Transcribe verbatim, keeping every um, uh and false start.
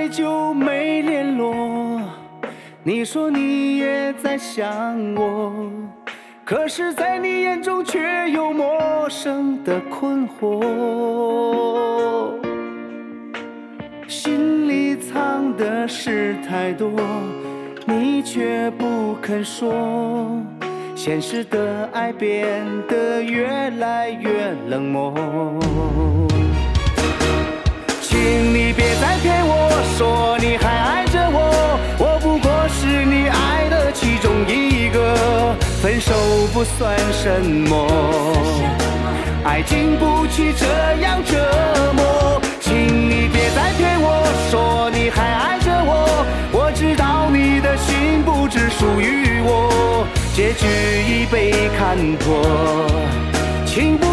久没联络，你说你也在想我，可是在你眼中却有陌生的困惑。心里藏的事太多，你却不肯说，现实的爱变得越来越冷漠。请你别再骗我说你还爱着我，我不过是你爱的其中一个，分手不算什么，爱经不起这样折磨。请你别再骗我说你还爱着我，我知道你的心不只属于我，结局已被看破，请不